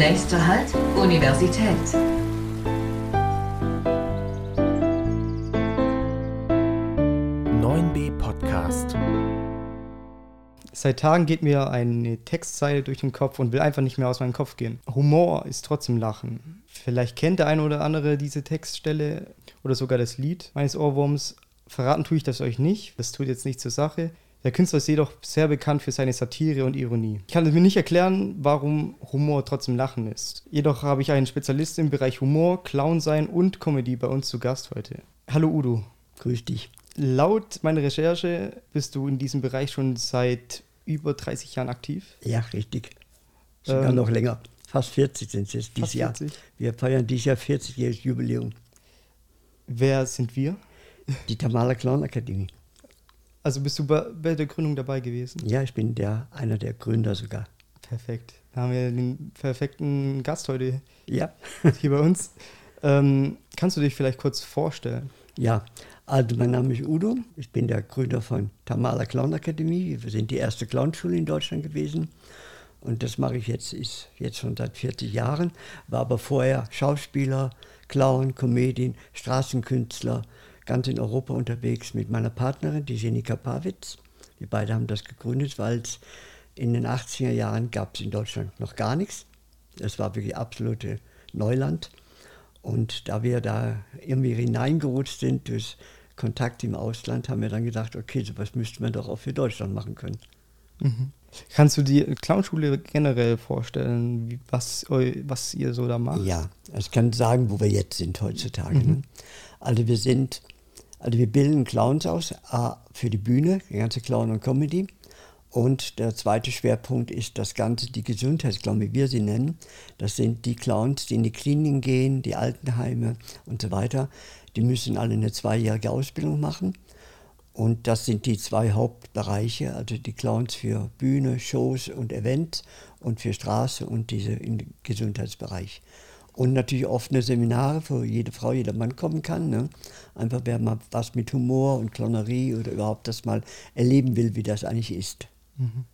Nächster Halt, Universität. Podcast. Seit Tagen geht mir eine Textzeile durch den Kopf und will einfach nicht mehr aus meinem Kopf gehen. Humor ist trotzdem Lachen. Vielleicht kennt der eine oder andere diese Textstelle oder sogar das Lied meines Ohrwurms. Verraten tue ich das euch nicht, das tut jetzt nichts zur Sache. Der Künstler ist jedoch sehr bekannt für seine Satire und Ironie. Ich kann es mir nicht erklären, warum Humor trotzdem Lachen ist. Jedoch habe ich einen Spezialisten im Bereich Humor, Clown sein und Comedy bei uns zu Gast heute. Hallo Udo. Grüß dich. Laut meiner Recherche bist du in diesem Bereich schon seit über 30 Jahren aktiv. Ja, richtig. Sogar noch länger. Fast 40 sind es jetzt dieses Jahr. Wir feiern dieses Jahr 40-jähriges Jubiläum. Wer sind wir? Die Tamala Clown Akademie. Also bist du bei der Gründung dabei gewesen? Ja, ich bin einer der Gründer sogar. Perfekt. Da haben wir den perfekten Gast heute hier bei uns. Kannst du dich vielleicht kurz vorstellen? Ja, also mein Name ist Udo. Ich bin der Gründer von Tamala Clown Akademie. Wir sind die erste Clownschule in Deutschland gewesen. Und das mache ich ist jetzt schon seit 40 Jahren. War aber vorher Schauspieler, Clown, Comedian, Straßenkünstler, ganz in Europa unterwegs mit meiner Partnerin, die Jenika Pawitz. Wir beide haben das gegründet, weil es in den 80er Jahren gab es in Deutschland noch gar nichts. Das war wirklich absolute Neuland. Und da wir da irgendwie hineingerutscht sind durch Kontakt im Ausland, haben wir dann gedacht, okay, sowas müsste man doch auch für Deutschland machen können. Mhm. Kannst du die Clownschule generell vorstellen, was ihr so da macht? Ja, ich kann sagen, wo wir jetzt sind heutzutage. Mhm. Also wir bilden Clowns aus, für die Bühne, die ganze Clown und Comedy. Und der zweite Schwerpunkt ist das Ganze, die Gesundheitsclown, wie wir sie nennen. Das sind die Clowns, die in die Kliniken gehen, die Altenheime und so weiter. Die müssen alle eine 2-jährige Ausbildung machen. Und das sind die 2 Hauptbereiche, also die Clowns für Bühne, Shows und Events und für Straße und diese im Gesundheitsbereich. Und natürlich offene Seminare, wo jede Frau, jeder Mann kommen kann. Ne? Einfach, wer mal was mit Humor und Clownerie oder überhaupt das mal erleben will, wie das eigentlich ist. Mhm.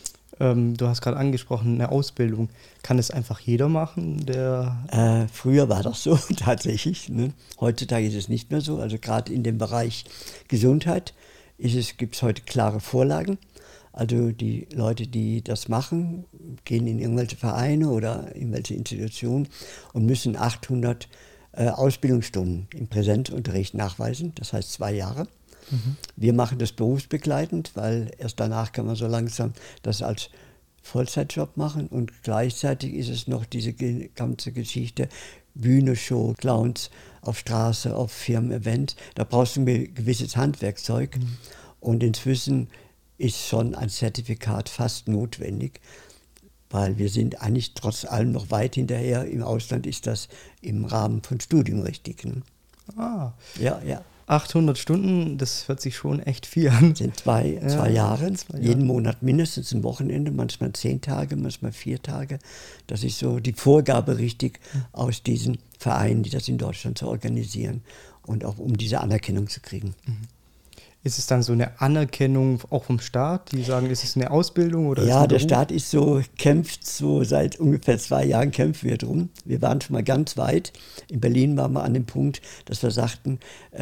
Du hast gerade angesprochen, eine Ausbildung. Kann es einfach jeder machen? Früher war das so, tatsächlich. Ne? Heutzutage ist es nicht mehr so. Also gerade in dem Bereich Gesundheit gibt es heute klare Vorlagen. Also die Leute, die das machen, gehen in irgendwelche Vereine oder irgendwelche Institutionen und müssen 800 Ausbildungsstunden im Präsenzunterricht nachweisen. Das heißt 2 Jahre. Mhm. Wir machen das berufsbegleitend, weil erst danach kann man so langsam das als Vollzeitjob machen. Und gleichzeitig ist es noch diese ganze Geschichte, Bühne, Show, Clowns auf Straße, auf Firmen-Events. Da brauchst du ein gewisses Handwerkzeug. Mhm. Und inzwischen ist schon ein Zertifikat fast notwendig, weil wir sind eigentlich trotz allem noch weit hinterher. Im Ausland ist das im Rahmen von Studium richtig. Ne? Ah. Ja. 800 Stunden, das hört sich schon echt viel an. Das sind zwei Jahre, jeden Monat mindestens ein Wochenende, manchmal 10 Tage, manchmal 4 Tage. Das ist so die Vorgabe richtig aus diesen Vereinen, die das in Deutschland zu organisieren und auch um diese Anerkennung zu kriegen. Mhm. Ist es dann so eine Anerkennung auch vom Staat? Die sagen, ist es eine Ausbildung oder? Ja, der Staat kämpft so seit ungefähr 2 Jahren kämpfen wir drum. Wir waren schon mal ganz weit. In Berlin waren wir an dem Punkt, dass wir sagten,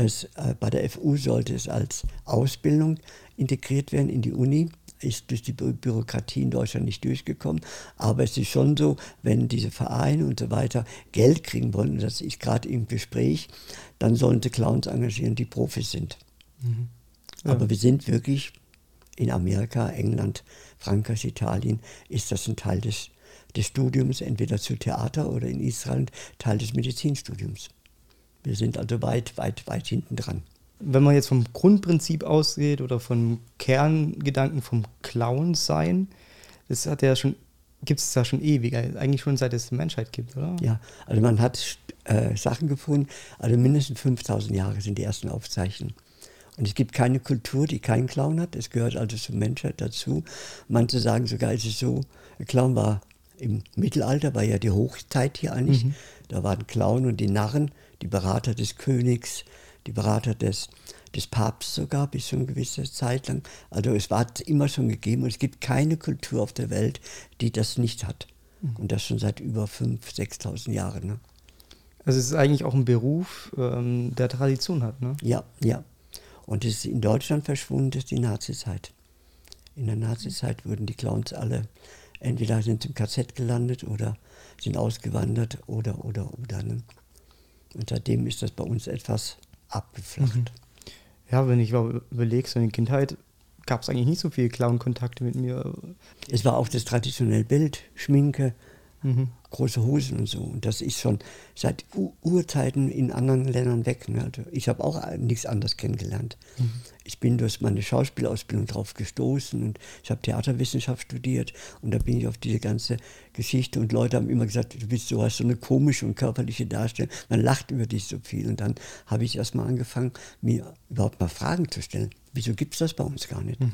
bei der FU sollte es als Ausbildung integriert werden in die Uni. Ist durch die Bürokratie in Deutschland nicht durchgekommen. Aber es ist schon so, wenn diese Vereine und so weiter Geld kriegen wollen, und das ist gerade im Gespräch, dann sollen sie Clowns engagieren, die Profis sind. Mhm. Aber wir sind wirklich in Amerika, England, Frankreich, Italien, ist das ein Teil des Studiums, entweder zu Theater oder in Israel Teil des Medizinstudiums. Wir sind also weit hinten dran. Wenn man jetzt vom Grundprinzip ausgeht oder vom Kerngedanken vom Clown-Sein, das gibt es ja schon ewig, eigentlich schon seit es die Menschheit gibt, oder? Ja, also man hat Sachen gefunden, also mindestens 5000 Jahre sind die ersten Aufzeichnungen. Und es gibt keine Kultur, die keinen Clown hat. Es gehört also zur Menschheit dazu. Manche sagen sogar, es ist so, der Clown war im Mittelalter, war ja die Hochzeit hier eigentlich. Mhm. Da waren Clown und die Narren, die Berater des Königs, die Berater des Papstes sogar bis zu einer gewissen Zeit lang. Also es war immer schon gegeben und es gibt keine Kultur auf der Welt, die das nicht hat. Und das schon seit über 5.000, 6.000 Jahren. Ne? Also es ist eigentlich auch ein Beruf, der Tradition hat, ne? Ja, ja. Und es ist in Deutschland verschwunden durch die Nazizeit. In der Nazizeit wurden die Clowns alle, entweder sind sie im KZ gelandet oder sind ausgewandert oder. Ne? Und seitdem ist das bei uns etwas abgeflacht. Ja, wenn ich überlege, so in der Kindheit gab es eigentlich nicht so viele Clown-Kontakte mit mir. Es war auch das traditionelle Bild, Schminke, große Hosen und so. Und das ist schon seit Urzeiten in anderen Ländern weg. Ne? Also ich habe auch nichts anderes kennengelernt. Ich bin durch meine Schauspielausbildung drauf gestoßen und ich habe Theaterwissenschaft studiert und da bin ich auf diese ganze Geschichte und Leute haben immer gesagt, du hast so eine komische und körperliche Darstellung, man lacht über dich so viel und dann habe ich erstmal angefangen, mir überhaupt mal Fragen zu stellen. Wieso gibt es das bei uns gar nicht?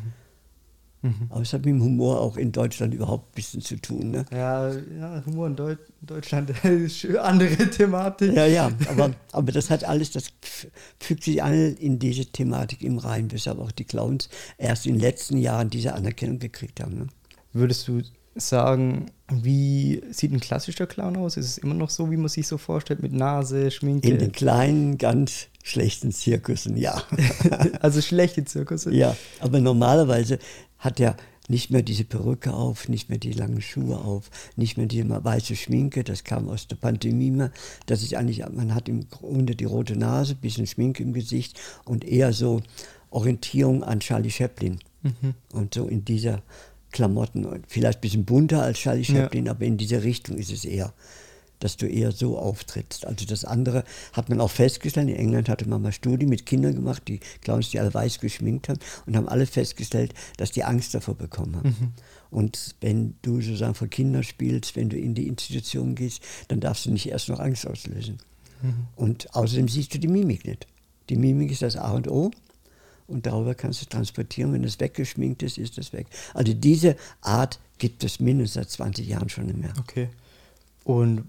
Aber es hat mit dem Humor auch in Deutschland überhaupt ein bisschen zu tun. Ne? Ja, Humor in Deutschland ist eine andere Thematik. Ja, aber das hat alles, das fügt sich alle in diese Thematik im rein, weshalb auch die Clowns erst in den letzten Jahren diese Anerkennung gekriegt haben. Ne? Würdest du sagen, wie sieht ein klassischer Clown aus? Ist es immer noch so, wie man sich so vorstellt, mit Nase, Schminke? In den kleinen, ganz schlechten Zirkussen, ja. Also schlechte Zirkusse? Ja, aber normalerweise hat er nicht mehr diese Perücke auf, nicht mehr die langen Schuhe auf, nicht mehr die weiße Schminke, das kam aus der Pantomime. Das ist eigentlich, man hat im Grunde die rote Nase, bisschen Schminke im Gesicht und eher so Orientierung an Charlie Chaplin. Und so in dieser Klamotten, vielleicht ein bisschen bunter als Charlie Chaplin, aber in diese Richtung ist es eher, dass du eher so auftrittst. Also das andere hat man auch festgestellt, in England hatte man mal Studien mit Kindern gemacht, die Clowns, die alle weiß geschminkt haben und haben alle festgestellt, dass die Angst davor bekommen haben. Und wenn du sozusagen vor Kindern spielst, wenn du in die Institution gehst, dann darfst du nicht erst noch Angst auslösen. Und außerdem siehst du die Mimik nicht. Die Mimik ist das A und O. Und darüber kannst du transportieren. Wenn es weggeschminkt ist, ist es weg. Also diese Art gibt es mindestens seit 20 Jahren schon nicht mehr. Okay. Und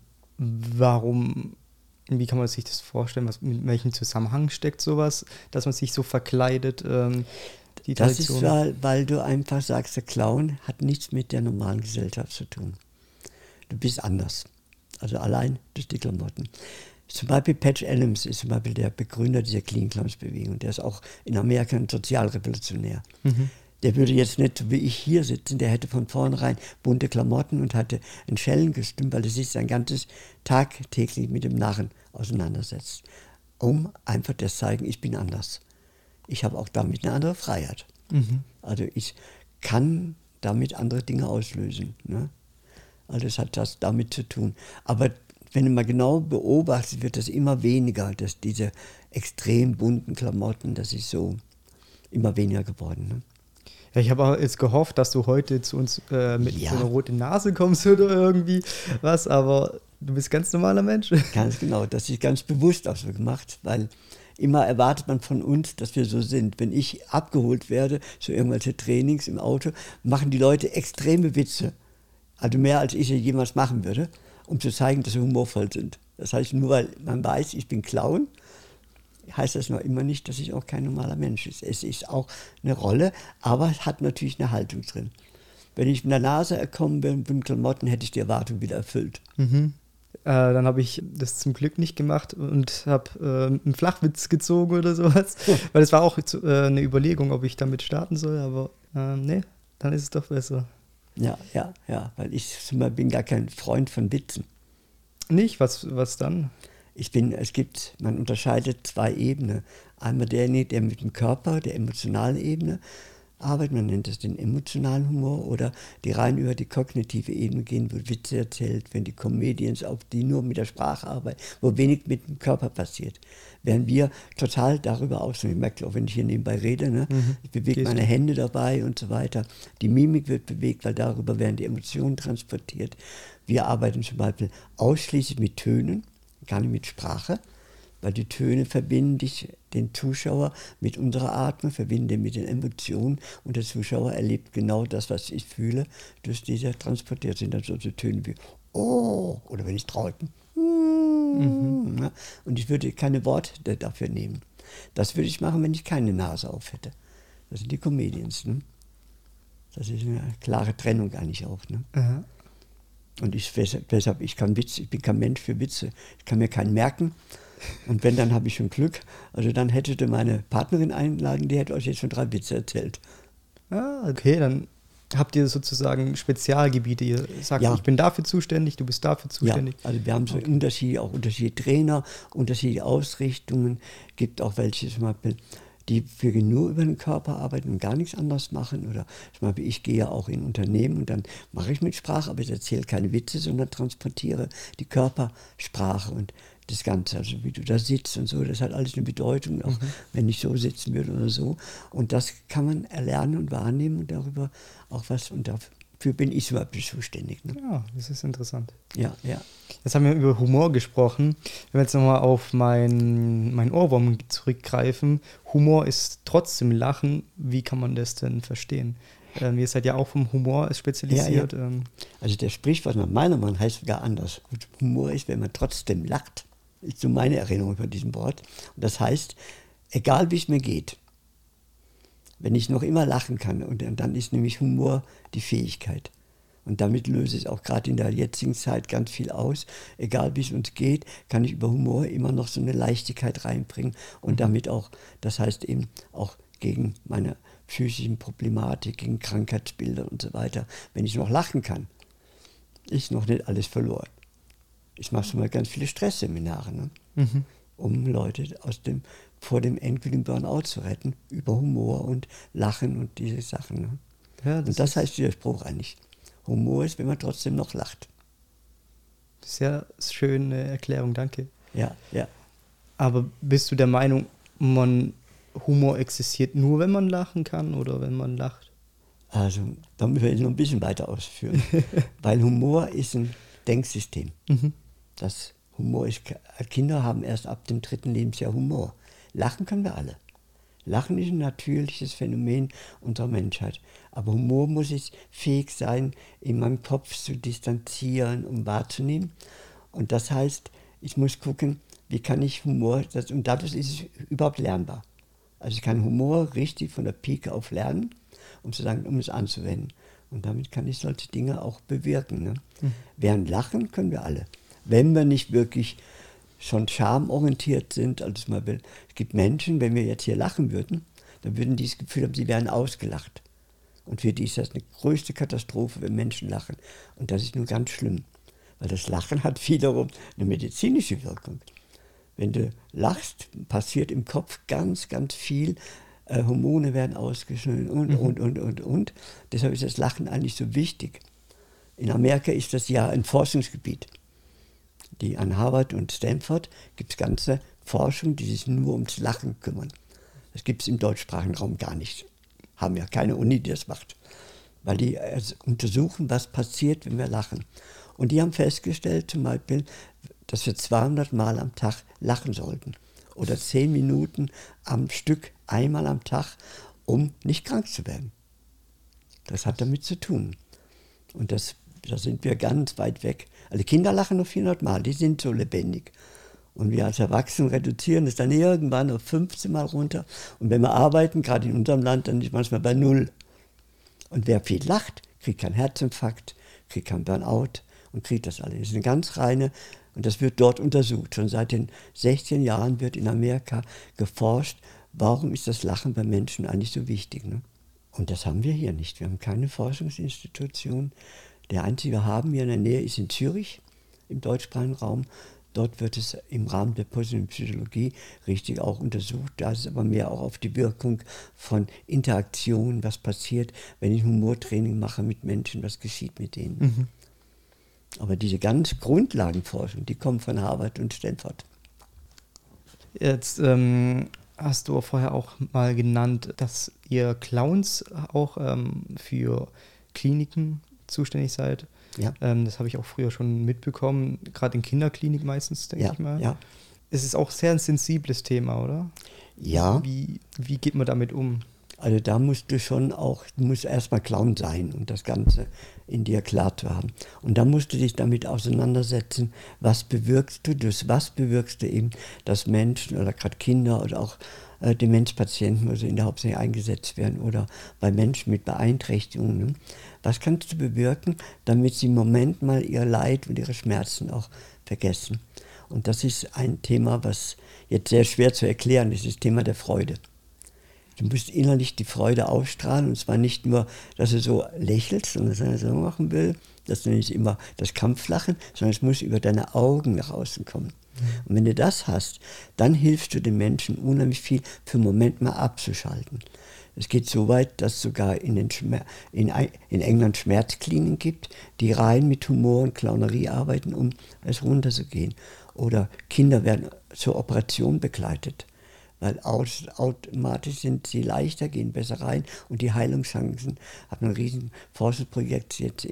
wie kann man sich das vorstellen? Mit welchem Zusammenhang steckt sowas, dass man sich so verkleidet? Die das ist, Tradition? weil du einfach sagst, der Clown hat nichts mit der normalen Gesellschaft zu tun. Du bist anders. Also allein durch die Klamotten. Zum Beispiel Patch Adams ist zum Beispiel der Begründer dieser Clean Clowns Bewegung. Der ist auch in Amerika ein Sozialrevolutionär. Der würde jetzt nicht wie ich hier sitzen, der hätte von vornherein bunte Klamotten und hatte ein Schellengestüm, weil er sich sein ganzes tagtäglich mit dem Narren auseinandersetzt. Um einfach das zeigen, ich bin anders. Ich habe auch damit eine andere Freiheit. Also ich kann damit andere Dinge auslösen. Ne? Also es hat das damit zu tun. Aber wenn du mal genau beobachtest, wird das immer weniger, dass diese extrem bunten Klamotten, das ist so immer weniger geworden. Ne? Ja, ich habe auch jetzt gehofft, dass du heute zu uns mit so einer roten Nase kommst oder irgendwie was, aber du bist ganz normaler Mensch. Ganz genau, das ist ganz bewusst auch so gemacht, weil immer erwartet man von uns, dass wir so sind. Wenn ich abgeholt werde, so irgendwelche Trainings im Auto, machen die Leute extreme Witze. Also mehr, als ich jemals machen würde, um zu zeigen, dass wir humorvoll sind. Das heißt, nur weil man weiß, ich bin Clown, heißt das noch immer nicht, dass ich auch kein normaler Mensch bin. Es ist auch eine Rolle, aber es hat natürlich eine Haltung drin. Wenn ich mit der Nase gekommen bin mit den Klamotten, hätte ich die Erwartung wieder erfüllt. Dann habe ich das zum Glück nicht gemacht und habe einen Flachwitz gezogen oder sowas, weil es war auch eine Überlegung, ob ich damit starten soll, aber nee, dann ist es doch besser. Ja, weil ich bin gar kein Freund von Witzen. Nicht? Was dann? Man unterscheidet zwei Ebenen. Einmal derjenige, der mit dem Körper, der emotionalen Ebene arbeitet, man nennt das den emotionalen Humor, oder die rein über die kognitive Ebene gehen, wo Witze erzählt, wenn die Comedians, auch die nur mit der Sprache arbeiten, wo wenig mit dem Körper passiert. Während wir total darüber ausgehen. Ich merke auch, wenn ich hier nebenbei rede, ne? Ich bewege meine Hände dabei und so weiter. Die Mimik wird bewegt, weil darüber werden die Emotionen transportiert. Wir arbeiten zum Beispiel ausschließlich mit Tönen, gar nicht mit Sprache, weil die Töne verbinden den Zuschauer mit unserer Atmung, verbinden den mit den Emotionen und der Zuschauer erlebt genau das, was ich fühle, durch diese transportiert sind dann so Töne wie oh, oder wenn ich traurig bin. Ja, und ich würde keine Worte dafür nehmen. Das würde ich machen, wenn ich keine Nase auf hätte. Das sind die Comedians. Ne? Das ist eine klare Trennung eigentlich auch. Ne? Und deshalb, ich bin kein Mensch für Witze. Ich kann mir keinen merken. Und wenn, dann habe ich schon Glück. Also dann hättet ihr meine Partnerin einladen, die hätte euch jetzt schon 3 Witze erzählt. Ah, okay, dann habt ihr sozusagen Spezialgebiete. Ihr sagt, Ja. ich bin dafür zuständig, du bist dafür zuständig. Ja, also wir haben so unterschiedliche Trainer, unterschiedliche Ausrichtungen. Gibt auch welche zum Beispiel, die wirklich nur über den Körper arbeiten und gar nichts anderes machen. Oder zum Beispiel, ich gehe ja auch in Unternehmen und dann mache ich mit Sprache, aber ich erzähle keine Witze, sondern transportiere die Körpersprache und das Ganze, also wie du da sitzt und so, das hat alles eine Bedeutung, auch wenn ich so sitzen würde oder so. Und das kann man erlernen und wahrnehmen und darüber auch was, und dafür bin ich überhaupt zuständig. Ne? Ja, das ist interessant. Ja, ja. Jetzt haben wir über Humor gesprochen. Wenn wir jetzt nochmal auf mein Ohrwurm zurückgreifen, Humor ist trotzdem Lachen. Wie kann man das denn verstehen? Ihr seid ja auch vom Humor spezialisiert. Ja. Also der Sprichwort nach meiner Meinung heißt sogar anders. Und Humor ist, wenn man trotzdem lacht. Ist so meine Erinnerung von diesem Wort. Und das heißt, egal wie es mir geht, wenn ich noch immer lachen kann, und dann ist nämlich Humor die Fähigkeit. Und damit löse ich auch gerade in der jetzigen Zeit ganz viel aus. Egal wie es uns geht, kann ich über Humor immer noch so eine Leichtigkeit reinbringen und damit auch, das heißt eben auch gegen meine psychischen Problematik, gegen Krankheitsbilder und so weiter. Wenn ich noch lachen kann, ist noch nicht alles verloren. Ich mache schon mal ganz viele Stressseminare, ne? Um Leute vor dem endgültigen Burnout zu retten, über Humor und Lachen und diese Sachen. Ne? Ja, Und das heißt dieser Spruch eigentlich. Humor ist, wenn man trotzdem noch lacht. Sehr schöne Erklärung, danke. Ja, ja. Aber bist du der Meinung, Humor existiert nur, wenn man lachen kann oder wenn man lacht? Also, da müssen wir jetzt noch ein bisschen weiter ausführen. Weil Humor ist ein Denksystem. Das Humor ist, Kinder haben erst ab dem 3. Lebensjahr Humor. Lachen können wir alle. Lachen ist ein natürliches Phänomen unserer Menschheit. Aber Humor muss ich fähig sein, in meinem Kopf zu distanzieren, um wahrzunehmen. Und das heißt, ich muss gucken, wie kann ich Humor, und dadurch ist es überhaupt lernbar. Also ich kann Humor richtig von der Pike auf lernen, um es anzuwenden. Und damit kann ich solche Dinge auch bewirken. Ne? Während Lachen können wir alle. Wenn wir nicht wirklich schon schamorientiert sind, also zum Beispiel, es gibt Menschen, wenn wir jetzt hier lachen würden, dann würden die das Gefühl haben, sie wären ausgelacht. Und für die ist das eine größte Katastrophe, wenn Menschen lachen. Und das ist nur ganz schlimm, weil das Lachen hat wiederum eine medizinische Wirkung. Wenn du lachst, passiert im Kopf ganz, ganz viel. Hormone werden ausgeschüttet und. Deshalb ist das Lachen eigentlich so wichtig. In Amerika ist das ja ein Forschungsgebiet. An Harvard und Stanford gibt es ganze Forschung, die sich nur ums Lachen kümmern. Das gibt es im deutschsprachigen Raum gar nicht. Haben ja keine Uni, die das macht. Weil die untersuchen, was passiert, wenn wir lachen. Und die haben festgestellt, zum Beispiel, dass wir 200 Mal am Tag lachen sollten. Oder 10 Minuten am Stück, einmal am Tag, um nicht krank zu werden. Das hat damit zu tun. Und da sind wir ganz weit weg. Also Kinder lachen nur 400 Mal, die sind so lebendig. Und wir als Erwachsene reduzieren es dann irgendwann auf 15 Mal runter. Und wenn wir arbeiten, gerade in unserem Land, dann ist manchmal bei 0. Und wer viel lacht, kriegt keinen Herzinfarkt, kriegt keinen Burnout und kriegt das alles. Das ist eine ganz reine, und das wird dort untersucht. Schon seit den 16 Jahren wird in Amerika geforscht, warum ist das Lachen bei Menschen eigentlich so wichtig. Ne? Und das haben wir hier nicht. Wir haben keine Forschungsinstitution. Der einzige haben wir in der Nähe ist in Zürich, im deutschsprachigen Raum. Dort wird es im Rahmen der positiven Psychologie richtig auch untersucht. Da ist es aber mehr auch auf die Wirkung von Interaktion, was passiert, wenn ich Humortraining mache mit Menschen, was geschieht mit denen. Aber diese ganz Grundlagenforschung, die kommt von Harvard und Stanford. Jetzt hast du vorher auch mal genannt, dass ihr Clowns auch für Kliniken zuständig seid. Ja. Das habe ich auch früher schon mitbekommen, gerade in Kinderklinik meistens, denke ich mal. Ja. Es ist auch sehr ein sensibles Thema, oder? Ja. Wie geht man damit um? Also da musst du schon auch, du musst erstmal Clown sein und das Ganze in dir klar zu haben. Und dann musst du dich damit auseinandersetzen, was bewirkst du, durch was bewirkst du eben, dass Menschen oder gerade Kinder oder auch Demenzpatienten also in der Hauptsache eingesetzt werden oder bei Menschen mit Beeinträchtigungen. Ne? Was kannst du bewirken, damit sie im Moment mal ihr Leid und ihre Schmerzen auch vergessen? Und das ist ein Thema, was jetzt sehr schwer zu erklären ist, das Thema der Freude. Du musst innerlich die Freude ausstrahlen und zwar nicht nur, dass du so lächelst und das so machen will, dass du nicht immer das Kampflachen, sondern es muss über deine Augen nach außen kommen. Und wenn du das hast, dann hilfst du den Menschen unheimlich viel, für einen Moment mal abzuschalten. Es geht so weit, dass es sogar in England Schmerzkliniken gibt, die rein mit Humor und Clownerie arbeiten, um es runterzugehen. Oder Kinder werden zur Operation begleitet, weil automatisch sind sie leichter, gehen besser rein und die Heilungschancen. Ich habe ein riesen Forschungsprojekt jetzt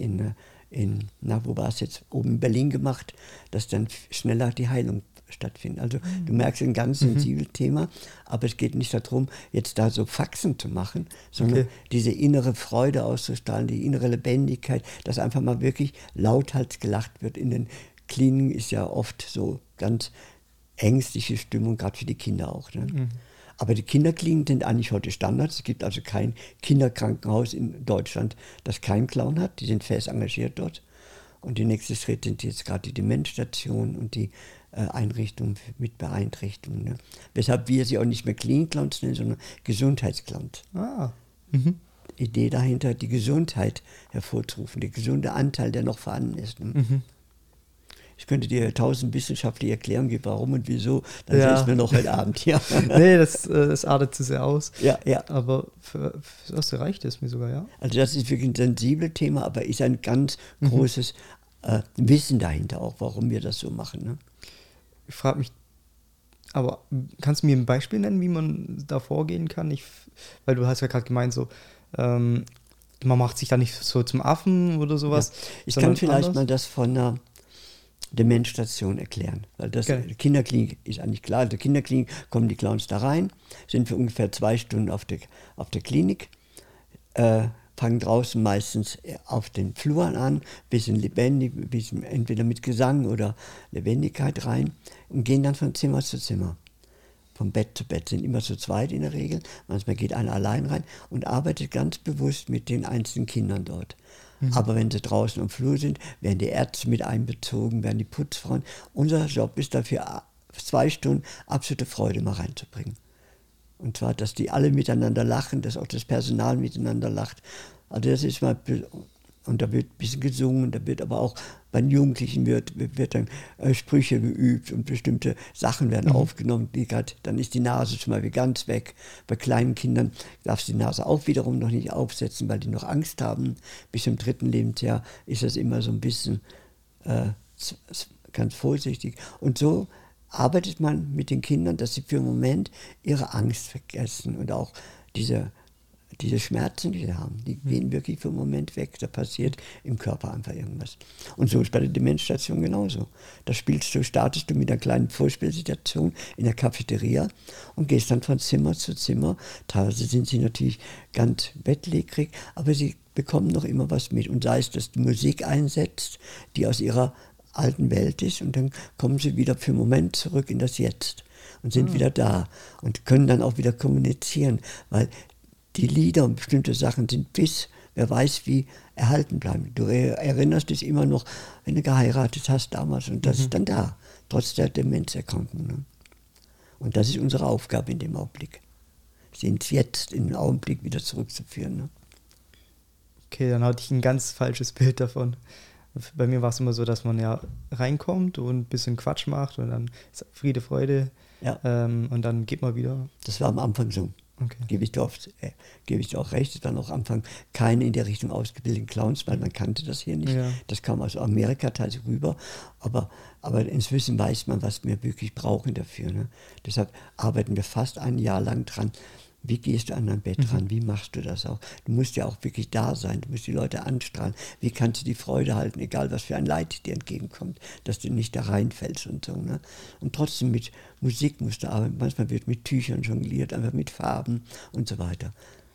wo war es jetzt, oben in Berlin gemacht, dass dann schneller die Heilung stattfindet. Also du merkst, ein ganz sensibles Thema, aber es geht nicht darum, jetzt da so Faxen zu machen, sondern diese innere Freude auszustrahlen, die innere Lebendigkeit, dass einfach mal wirklich lauthals gelacht wird. In den Kliniken ist ja oft so ganz ängstliche Stimmung, gerade für die Kinder auch. Ne? Aber die Kinderkliniken sind eigentlich heute Standard. Es gibt also kein Kinderkrankenhaus in Deutschland, das keinen Clown hat. Die sind fest engagiert dort. Und die nächste Schritt sind jetzt gerade die Demenzstationen und die Einrichtungen mit Beeinträchtigungen. Ne? Weshalb wir sie auch nicht mehr Klinik-Clowns nennen, sondern Gesundheitsclowns. Idee dahinter, die Gesundheit hervorzurufen, der gesunde Anteil, der noch vorhanden ist. Ne? Ich könnte dir 1000 wissenschaftliche Erklärungen geben, warum und wieso. Dann sehen wir noch heute Abend. Ja. Nee, das artet zu sehr aus. Ja. Aber für das reicht es mir sogar, ja. Also das ist wirklich ein sensibles Thema, aber ist ein ganz großes Wissen dahinter auch, warum wir das so machen. Ne? Ich frage mich, aber kannst du mir ein Beispiel nennen, wie man da vorgehen kann? Weil du hast ja gerade gemeint, so man macht sich da nicht so zum Affen oder sowas. Ja. Ich kann vielleicht mal das von einer Demenzstation erklären. Weil das Kinderklinik ist eigentlich klar. Also Kinderklinik kommen die Clowns da rein, sind für ungefähr 2 Stunden auf der Klinik, fangen draußen meistens auf den Fluren an, bisschen lebendig, bisschen entweder mit Gesang oder Lebendigkeit rein und gehen dann von Zimmer zu Zimmer. Vom Bett zu Bett, sind immer zu zweit in der Regel. Manchmal geht einer allein rein und arbeitet ganz bewusst mit den einzelnen Kindern dort. Aber wenn sie draußen am Flur sind, werden die Ärzte mit einbezogen, werden die Putzfrauen. Unser Job ist dafür, 2 Stunden absolute Freude mal reinzubringen. Und zwar, dass die alle miteinander lachen, dass auch das Personal miteinander lacht. Also das ist mal, und da wird ein bisschen gesungen, da wird aber auch bei den Jugendlichen wird dann Sprüche geübt und bestimmte Sachen werden aufgenommen. Dann ist die Nase schon mal ganz weg. Bei kleinen Kindern darfst du die Nase auch wiederum noch nicht aufsetzen, weil die noch Angst haben. Bis zum 3. Lebensjahr ist das immer so ein bisschen ganz vorsichtig. Und so arbeitet man mit den Kindern, dass sie für einen Moment ihre Angst vergessen und auch diese Schmerzen, die sie haben, die gehen wirklich für einen Moment weg. Da passiert im Körper einfach irgendwas. Und so ist bei der Demenzstation genauso. Da startest du mit einer kleinen Vorspielsituation in der Cafeteria und gehst dann von Zimmer zu Zimmer. Teilweise sind sie natürlich ganz bettlägerig, aber sie bekommen noch immer was mit. Und sei es, dass du Musik einsetzt, die aus ihrer alten Welt ist, und dann kommen sie wieder für einen Moment zurück in das Jetzt und sind wieder da und können dann auch wieder kommunizieren, weil die Lieder und bestimmte Sachen sind wer weiß wie, erhalten bleiben. Du erinnerst dich immer noch, wenn du geheiratet hast damals, und das ist dann da, trotz der Demenzerkrankung. Ne? Und das ist unsere Aufgabe in dem Augenblick, sie ins Jetzt, in den Augenblick wieder zurückzuführen. Ne? Okay, dann hatte ich ein ganz falsches Bild davon. Bei mir war es immer so, dass man ja reinkommt und ein bisschen Quatsch macht und dann ist Friede, Freude und dann geht man wieder. Das war am Anfang so. Okay. Gebe ich dir auch recht. Es waren auch am Anfang keine in der Richtung ausgebildeten Clowns, weil man kannte das hier nicht. Ja. Das kam aus Amerika teils rüber. Aber inzwischen weiß man, was wir wirklich brauchen dafür. Ne? Deshalb arbeiten wir fast ein Jahr lang dran. Wie gehst du an dein Bett ran? Wie machst du das auch? Du musst ja auch wirklich da sein. Du musst die Leute anstrahlen. Wie kannst du die Freude halten, egal was für ein Leid dir entgegenkommt, dass du nicht da reinfällst und so. Ne? Und trotzdem mit Musik musst du arbeiten. Manchmal wird mit Tüchern jongliert, einfach mit Farben und so weiter.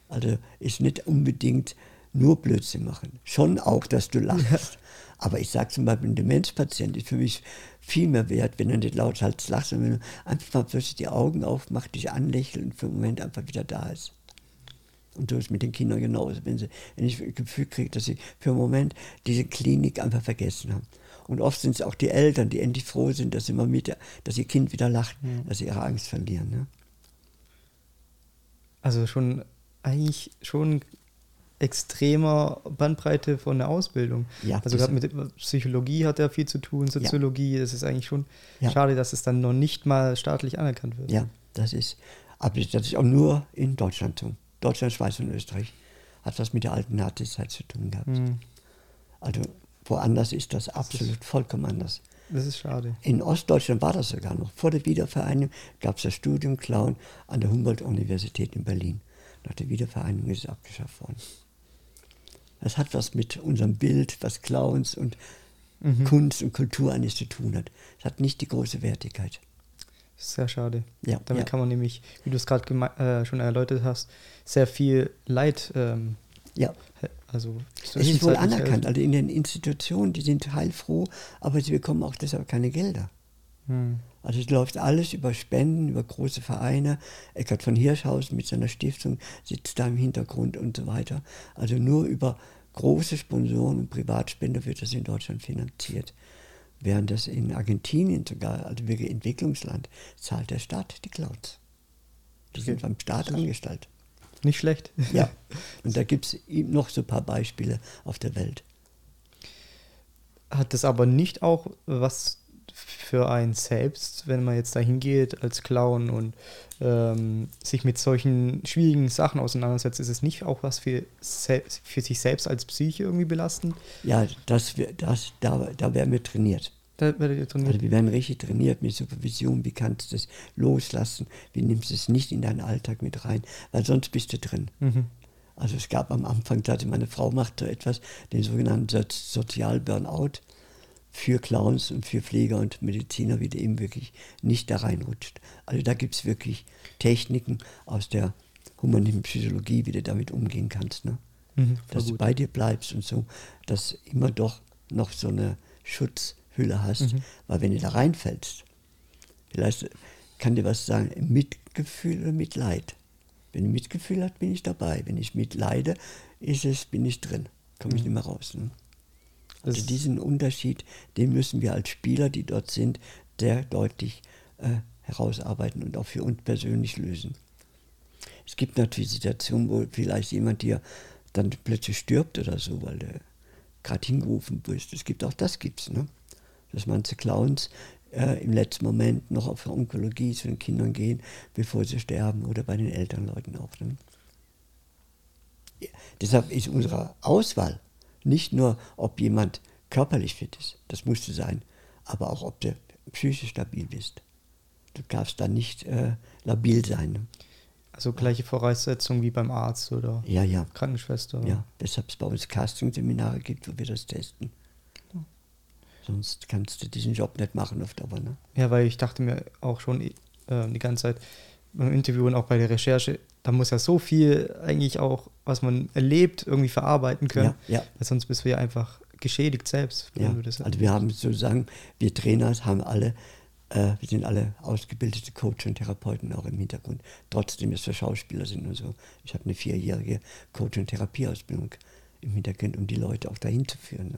Also ist nicht unbedingt nur Blödsinn machen. Schon auch, dass du lachst. Aber ich sage zum Beispiel, ein Demenzpatient ist für mich viel mehr wert, wenn er nicht lauthals lacht, sondern wenn er einfach mal plötzlich die Augen aufmacht, dich anlächelt und für einen Moment einfach wieder da ist. Und so ist es mit den Kindern genauso. Wenn ich das Gefühl kriege, dass sie für einen Moment diese Klinik einfach vergessen haben. Und oft sind es auch die Eltern, die endlich froh sind, dass dass ihr Kind wieder lacht, dass sie ihre Angst verlieren. Ne? Also eigentlich schon extremer Bandbreite von der Ausbildung. Ja, Also gerade mit Psychologie hat er viel zu tun, Soziologie. Es ist eigentlich schon schade, dass es dann noch nicht mal staatlich anerkannt wird. Ja, das ist auch nur in Deutschland so. Deutschland, Schweiz und Österreich hat was mit der alten Nazizeit zu tun gehabt. Also woanders ist das absolut vollkommen anders. Das ist schade. In Ostdeutschland war das sogar noch. Vor der Wiedervereinigung gab es das Studium Clown an der Humboldt-Universität in Berlin. Nach der Wiedervereinigung ist es abgeschafft worden. Das hat was mit unserem Bild, was Clowns und Kunst und Kultur eigentlich zu tun hat. Es hat nicht die große Wertigkeit. Das ist sehr schade. Ja, Damit kann man nämlich, wie du es gerade schon erläutert hast, sehr viel Leid. Also es ist wohl anerkannt. Also in den Institutionen, die sind heilfroh, aber sie bekommen auch deshalb keine Gelder. Also es läuft alles über Spenden, über große Vereine. Eckhard von Hirschhausen mit seiner Stiftung sitzt da im Hintergrund und so weiter. Also nur über große Sponsoren und Privatspender wird das in Deutschland finanziert. Während das in Argentinien sogar, also wirklich Entwicklungsland, zahlt der Staat die Clowns. Die sind beim Staat angestellt. Nicht schlecht. Ja, und da gibt es noch so ein paar Beispiele auf der Welt. Hat das aber nicht auch was für einen selbst, wenn man jetzt da hingeht als Clown und sich mit solchen schwierigen Sachen auseinandersetzt, ist es nicht auch was für sich selbst als Psyche irgendwie belastend? Ja, da werden wir trainiert. Da werdet ihr trainiert? Also wir werden richtig trainiert mit Supervision, wie kannst du das loslassen, wie nimmst du es nicht in deinen Alltag mit rein, weil sonst bist du drin. Also es gab am Anfang, meine Frau macht so etwas, den sogenannten Sozial-Burnout, für Clowns und für Pfleger und Mediziner, wie du eben wirklich nicht da reinrutscht. Also da gibt es wirklich Techniken aus der humanen Psychologie, wie du damit umgehen kannst. Ne? Dass du bei dir bleibst und so, dass immer doch noch so eine Schutzhülle hast, weil wenn du da reinfällst, vielleicht kann dir was sagen, Mitgefühl oder Mitleid. Wenn du Mitgefühl hast, bin ich dabei. Wenn ich mitleide, bin ich drin. Komme ich nicht mehr raus. Ne? Also diesen Unterschied, den müssen wir als Spieler, die dort sind, sehr deutlich herausarbeiten und auch für uns persönlich lösen. Es gibt natürlich Situationen, wo vielleicht jemand dir dann plötzlich stirbt oder so, weil du gerade hingerufen bist. Das gibt's, ne? Dass manche Clowns im letzten Moment noch auf Onkologie zu den Kindern gehen, bevor sie sterben, oder bei den Elternleuten auch. Ne? Ja, deshalb ist unsere Auswahl nicht nur, ob jemand körperlich fit ist, das musste sein, aber auch, ob du psychisch stabil bist. Du darfst da nicht labil sein. Ne? Also gleiche Voraussetzungen wie beim Arzt oder Krankenschwester. Ja, deshalb es bei uns Casting-Seminare gibt, wo wir das testen. Ja. Sonst kannst du diesen Job nicht machen auf Dauer. Ne? Ja, weil ich dachte mir auch schon die ganze Zeit beim Interview und auch bei der Recherche, da muss ja so viel eigentlich auch, was man erlebt, irgendwie verarbeiten können. Ja. Weil sonst bist du ja einfach geschädigt selbst. Ja. Also wir haben sozusagen, wir Trainer wir sind alle ausgebildete Coach und Therapeuten auch im Hintergrund. Trotzdem, dass wir Schauspieler sind und so. Ich habe eine 4-jährige Coach- und Therapieausbildung im Hintergrund, um die Leute auch dahin zu führen.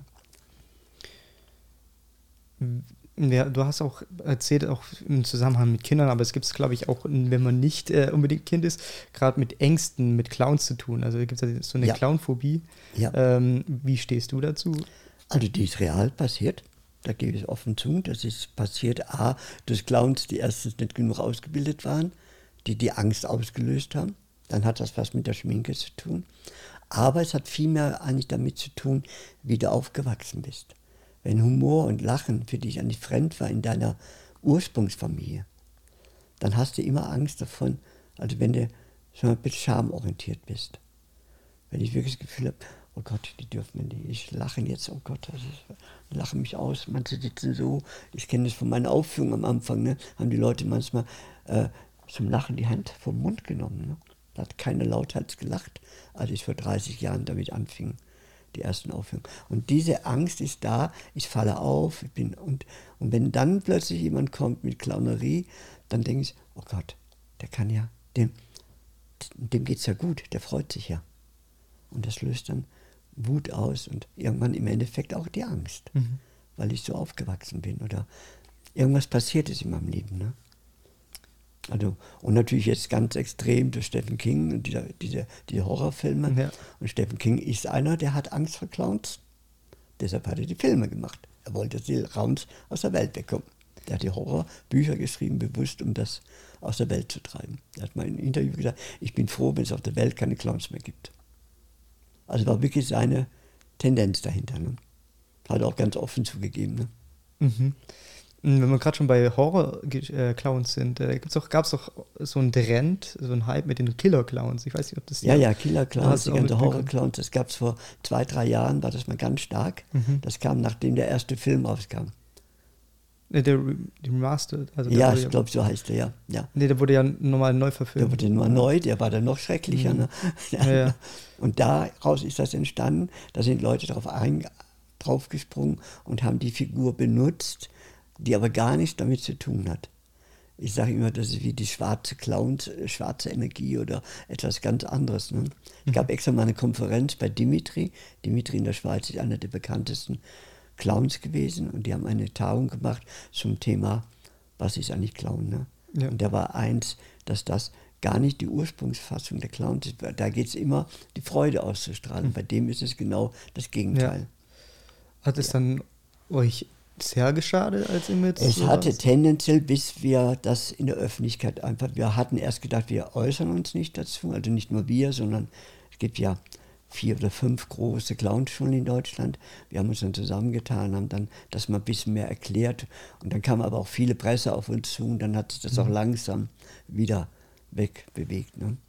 Ne? Ja, du hast auch erzählt, auch im Zusammenhang mit Kindern, aber es gibt es, glaube ich, auch, wenn man nicht unbedingt Kind ist, gerade mit Ängsten, mit Clowns zu tun. Also gibt es ja so eine Clownphobie. Ja. Wie stehst du dazu? Also die ist real passiert. Da gebe ich offen zu. Das ist passiert, durch Clowns, die erstens nicht genug ausgebildet waren, die Angst ausgelöst haben. Dann hat das was mit der Schminke zu tun. Aber es hat viel mehr eigentlich damit zu tun, wie du aufgewachsen bist. Wenn Humor und Lachen für dich eigentlich fremd war in deiner Ursprungsfamilie, dann hast du immer Angst davon, also wenn du schon ein bisschen schamorientiert bist. Wenn ich wirklich das Gefühl habe, oh Gott, die dürfen mir nicht, ich lache jetzt, oh Gott, lachen mich aus, manche sitzen so, ich kenne das von meiner Aufführung am Anfang, ne, haben die Leute manchmal zum Lachen die Hand vom Mund genommen. Ne? Da hat keiner lauthals gelacht, als ich vor 30 Jahren damit anfing, die ersten Aufführungen. Und diese Angst ist da, ich falle auf, und wenn dann plötzlich jemand kommt mit Clownerie, dann denke ich, oh Gott, der kann ja, dem geht es ja gut, der freut sich ja. Und das löst dann Wut aus und irgendwann im Endeffekt auch die Angst, weil ich so aufgewachsen bin oder irgendwas passiert ist in meinem Leben. Ne? Also, und natürlich jetzt ganz extrem durch Stephen King und diese Horrorfilme. Ja. Und Stephen King ist einer, der hat Angst vor Clowns. Deshalb hat er die Filme gemacht. Er wollte die Clowns aus der Welt wegkommen. Der hat die Horrorbücher geschrieben, bewusst, um das aus der Welt zu treiben. Er hat mal in einem Interview gesagt, ich bin froh, wenn es auf der Welt keine Clowns mehr gibt. Also war wirklich seine Tendenz dahinter. Ne? Hat er auch ganz offen zugegeben. Ne? Mhm. Wenn wir gerade schon bei Horror-Clowns sind, gab es doch so einen Trend, so einen Hype mit den Killer-Clowns. Ich weiß nicht, ob das... Ja, Killer-Clowns, die ganze Horror-Clowns, das gab es vor 2-3 Jahren, war das mal ganz stark. Das kam, nachdem der erste Film rauskam. Der Remastered. Also ja, ich glaube, so heißt der, ja. Nee, der wurde ja nochmal neu verfilmt. Der wurde nur neu, der war dann noch schrecklicher. Ne? Ja. Und daraus ist das entstanden, da sind Leute draufgesprungen und haben die Figur benutzt, die aber gar nichts damit zu tun hat. Ich sage immer, das ist wie die schwarze Clowns, schwarze Energie oder etwas ganz anderes. Ne? Es gab extra mal eine Konferenz bei Dimitri. Dimitri in der Schweiz ist einer der bekanntesten Clowns gewesen und die haben eine Tagung gemacht zum Thema, was ist eigentlich Clown? Ne? Ja. Und da war eins, dass das gar nicht die Ursprungsfassung der Clowns ist. Da geht es immer, die Freude auszustrahlen. Bei dem ist es genau das Gegenteil. Ja. Hat es dann euch sehr geschadet als Image? Es hatte tendenziell, bis wir das in der Öffentlichkeit einfach, wir hatten erst gedacht, wir äußern uns nicht dazu, also nicht nur wir, sondern es gibt ja 4 oder 5 große Clownschulen in Deutschland. Wir haben uns dann zusammengetan, haben dann das mal ein bisschen mehr erklärt und dann kam aber auch viele Presse auf uns zu und dann hat sich das auch langsam wieder wegbewegt. Ne?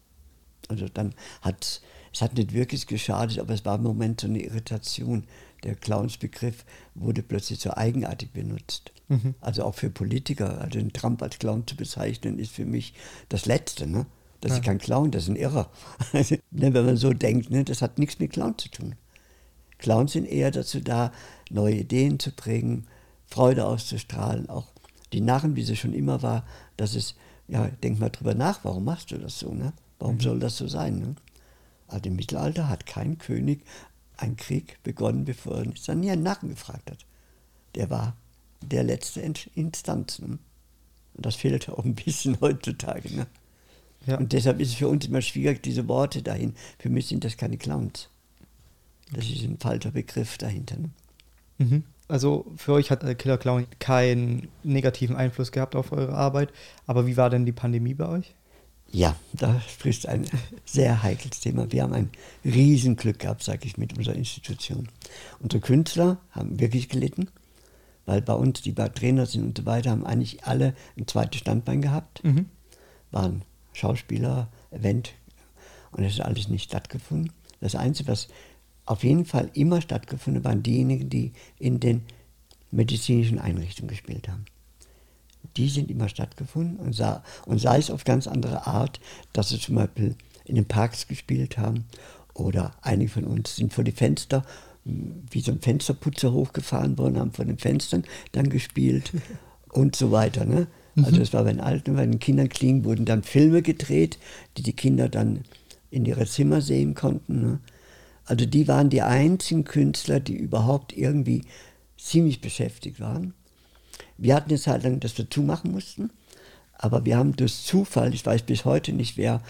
Also dann es hat nicht wirklich geschadet, aber es war im Moment so eine Irritation. Der Clownsbegriff wurde plötzlich so eigenartig benutzt. Also auch für Politiker. Also den Trump als Clown zu bezeichnen, ist für mich das Letzte. Ne? Das ist kein Clown, das ist ein Irrer. Wenn man so denkt, ne, das hat nichts mit Clown zu tun. Clowns sind eher dazu da, neue Ideen zu bringen, Freude auszustrahlen. Auch die Narren, wie sie schon immer war, dass es, ja, denk mal drüber nach, warum machst du das so? Ne? Warum soll das so sein? Ne? Also im Mittelalter hat kein König einen Krieg begonnen, bevor er dann nie einen Narren gefragt hat. Der war der letzte Instanz. Ne? Und das fehlt auch ein bisschen heutzutage. Ne? Ja. Und deshalb ist es für uns immer schwierig, diese Worte dahin. Für mich sind das keine Clowns. Das ist ein falscher Begriff dahinter. Ne? Also für euch hat Killer Clown keinen negativen Einfluss gehabt auf eure Arbeit. Aber wie war denn die Pandemie bei euch? Ja, da sprichst ein sehr heikles Thema. Wir haben ein Riesenglück gehabt, sage ich, mit unserer Institution. Unsere Künstler haben wirklich gelitten, weil bei uns, die bei Trainer sind und so weiter, haben eigentlich alle ein zweites Standbein gehabt, waren Schauspieler, Event und das ist alles nicht stattgefunden. Das Einzige, was auf jeden Fall immer stattgefunden hat, waren diejenigen, die in den medizinischen Einrichtungen gespielt haben. Die sind immer stattgefunden und sei es auf ganz andere Art, dass sie zum Beispiel in den Parks gespielt haben oder einige von uns sind vor die Fenster, wie so ein Fensterputzer hochgefahren worden, haben vor den Fenstern dann gespielt und so weiter. Ne? Also es war bei den Alten, bei den Kindern klingen, wurden dann Filme gedreht, die Kinder dann in ihre Zimmer sehen konnten. Ne? Also die waren die einzigen Künstler, die überhaupt irgendwie ziemlich beschäftigt waren. Wir hatten eine Zeit lang, dass wir zumachen mussten, aber wir haben durch Zufall, ich weiß bis heute nicht, wer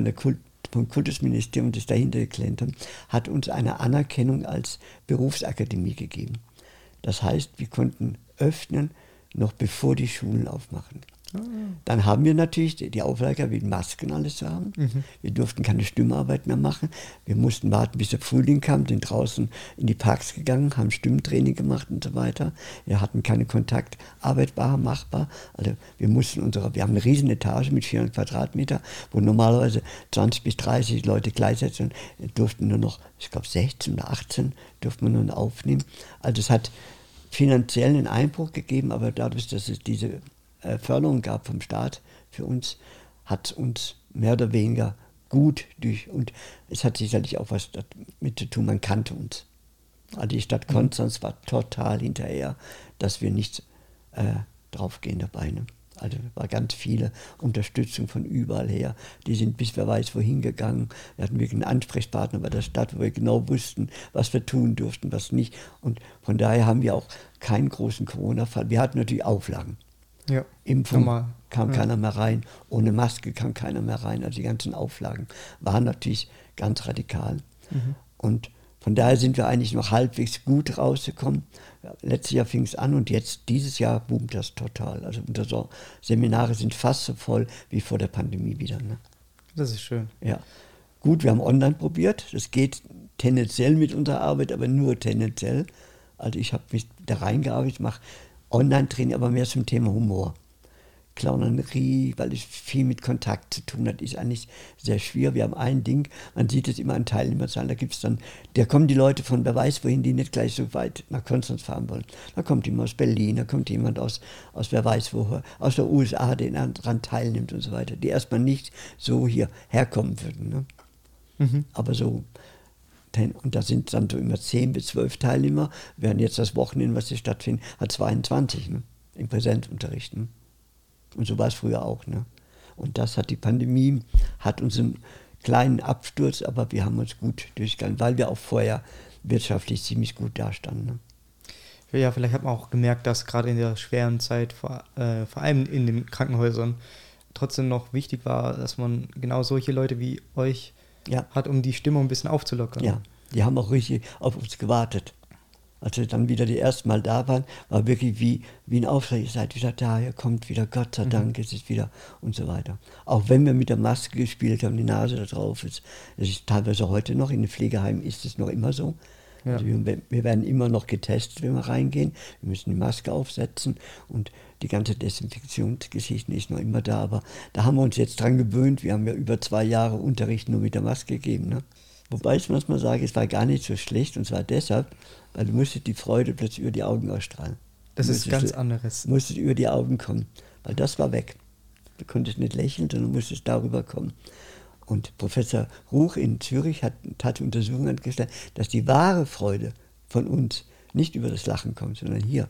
vom Kultusministerium das dahinter geklemmt hat uns eine Anerkennung als Berufsakademie gegeben. Das heißt, wir konnten öffnen, noch bevor die Schulen aufmachen. Dann haben wir natürlich die Auflage, wie Masken alles zu haben. Wir durften keine Stimmarbeit mehr machen. Wir mussten warten, bis der Frühling kam, sind draußen in die Parks gegangen, haben Stimmtraining gemacht und so weiter. Wir hatten keine Kontaktarbeit machbar. Also wir haben eine riesen Etage mit 400 Quadratmeter, wo normalerweise 20 bis 30 Leute gleichzeitig sind. Durften nur noch, ich glaube 16 oder 18 durften wir nur noch aufnehmen. Also es hat finanziell einen Einbruch gegeben, aber dadurch, dass es diese Förderung gab vom Staat für uns, hat uns mehr oder weniger gut durch. Und es hat sicherlich auch was damit zu tun, man kannte uns. Also die Stadt Konstanz war total hinterher, dass wir nicht draufgehen dabei. Ne? Also war ganz viele Unterstützung von überall her. Die sind bis wer weiß wohin gegangen. Wir hatten wirklich einen Ansprechpartner bei der Stadt, wo wir genau wussten, was wir tun durften, was nicht. Und von daher haben wir auch keinen großen Corona-Fall. Wir hatten natürlich Auflagen. Ja. Impfung kam keiner mehr rein, ohne Maske kam keiner mehr rein. Also die ganzen Auflagen waren natürlich ganz radikal. Und von daher sind wir eigentlich noch halbwegs gut rausgekommen. Letztes Jahr fing es an und jetzt, dieses Jahr, boomt das total. Also unsere Seminare sind fast so voll wie vor der Pandemie wieder. Ne? Das ist schön. Ja. Gut, wir haben online probiert. Das geht tendenziell mit unserer Arbeit, aber nur tendenziell. Also ich habe mich da reingearbeitet, ich mache Online-Training, aber mehr zum Thema Humor. Clownerie, weil es viel mit Kontakt zu tun hat, ist eigentlich sehr schwer. Wir haben ein Ding, man sieht es immer an Teilnehmerzahlen, da kommen die Leute von wer weiß wohin, die nicht gleich so weit nach Konstanz fahren wollen. Da kommt jemand aus Berlin, da kommt jemand aus wer weiß wo, aus der USA, der daran teilnimmt und so weiter, die erstmal nicht so hier herkommen würden. Ne? Aber so, und da sind dann so immer 10 bis 12 Teilnehmer, während jetzt das Wochenende, was hier stattfindet, hat 22 ne? Im Präsenzunterricht. Ne? Und so war es früher auch. Ne? Und das hat die Pandemie, hat uns einen kleinen Absturz, aber wir haben uns gut durchgegangen, weil wir auch vorher wirtschaftlich ziemlich gut dastanden. Ne? Ja, vielleicht hat man auch gemerkt, dass gerade in der schweren Zeit, vor allem in den Krankenhäusern, trotzdem noch wichtig war, dass man genau solche Leute wie euch hat, um die Stimmung ein bisschen aufzulockern. Ja, die haben auch richtig auf uns gewartet. Als wir dann wieder die ersten Mal da waren, war wirklich wie ein Auftrag, ihr seid wieder da, ihr kommt wieder, Gott sei Dank, es ist wieder und so weiter. Auch wenn wir mit der Maske gespielt haben, die Nase da drauf ist, das ist teilweise heute noch, in den Pflegeheimen ist es noch immer so. Ja. Also wir werden immer noch getestet, wenn wir reingehen, wir müssen die Maske aufsetzen und die ganze Desinfektionsgeschichte ist noch immer da, aber da haben wir uns jetzt dran gewöhnt, wir haben ja über 2 Jahre Unterricht nur mit der Maske gegeben, ne? Wobei ich manchmal sage, es war gar nicht so schlecht, und zwar deshalb, weil du musstest die Freude plötzlich über die Augen ausstrahlen. Das ist ganz anderes. Du musstest über die Augen kommen, weil das war weg. Du konntest nicht lächeln, sondern musstest darüber kommen. Und Professor Ruch in Zürich hat Untersuchungen angestellt, dass die wahre Freude von uns nicht über das Lachen kommt, sondern hier.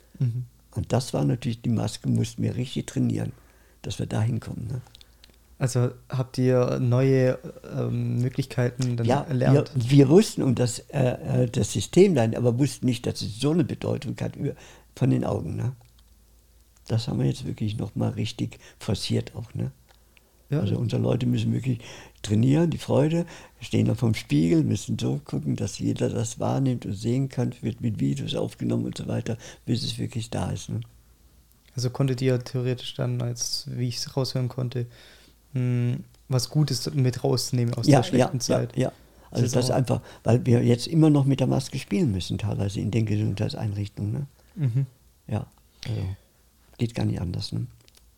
Und das war natürlich, die Maske mussten wir richtig trainieren, dass wir da hinkommen. Ne? Also habt ihr neue Möglichkeiten dann erlernt? Ja, wir wussten um das System dann, aber wussten nicht, dass es so eine Bedeutung hat von den Augen. Ne? Das haben wir jetzt wirklich nochmal richtig forciert auch. Ne? Ja. Also unsere Leute müssen wirklich trainieren, die Freude, stehen da vorm Spiegel, müssen so gucken, dass jeder das wahrnimmt und sehen kann, wird mit Videos aufgenommen und so weiter, bis es wirklich da ist. Ne? Also konntet ihr theoretisch dann, wie ich es raushören konnte, was Gutes mit rausnehmen aus der schlechten Zeit. Ja. Also das ist einfach, weil wir jetzt immer noch mit der Maske spielen müssen, teilweise in den Gesundheitseinrichtungen. Ne? Ja, also geht gar nicht anders. Ne?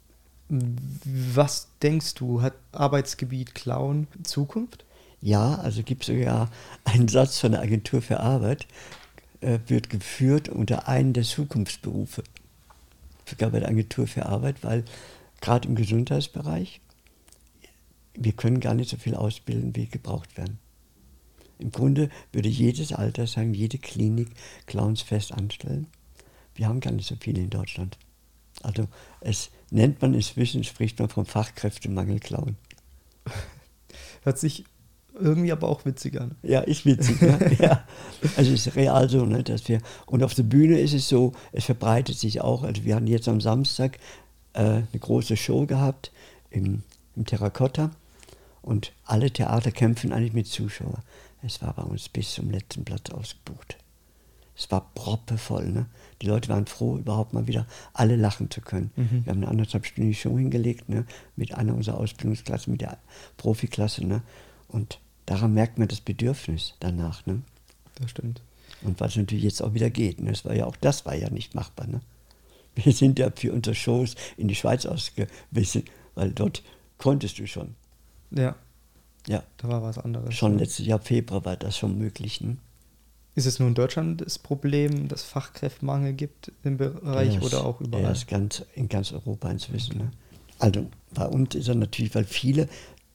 Was denkst du, hat Arbeitsgebiet Clown Zukunft? Ja, also gibt es sogar einen Satz von der Agentur für Arbeit, wird geführt unter einen der Zukunftsberufe. Sogar bei der Agentur für Arbeit, weil gerade im Gesundheitsbereich, wir können gar nicht so viel ausbilden, wie gebraucht werden. Im Grunde würde jedes Altersheim, jede Klinik Clowns fest anstellen. Wir haben gar nicht so viele in Deutschland. Also inzwischen spricht man vom Fachkräftemangel Clown. Hört sich irgendwie aber auch witzig an. Ja, ist witzig. Ne? Ja. Also es ist real so, ne, dass wir, und auf der Bühne ist es so, es verbreitet sich auch. Also wir hatten jetzt am Samstag eine große Show gehabt im Terrakotta. Und alle Theater kämpfen eigentlich mit Zuschauern. Es war bei uns bis zum letzten Platz ausgebucht. Es war proppevoll. Ne? Die Leute waren froh, überhaupt mal wieder alle lachen zu können. Wir haben eine 1,5-stündige Show hingelegt, ne? Mit einer unserer Ausbildungsklassen, mit der Profiklasse. Ne? Und daran merkt man das Bedürfnis danach. Ne? Das stimmt. Und was natürlich jetzt auch wieder geht. Ne? Das war ja nicht machbar. Ne? Wir sind ja für unsere Shows in die Schweiz ausgewiesen, weil dort konntest du schon. Ja. Ja. Da war was anderes. Schon letztes Jahr Februar war das schon möglich. Ne? Ist es nur in Deutschland das Problem, dass Fachkräftemangel gibt im Bereich oder auch überall? Ja, in ganz Europa inzwischen. Ne? Also bei uns ist er natürlich, weil viele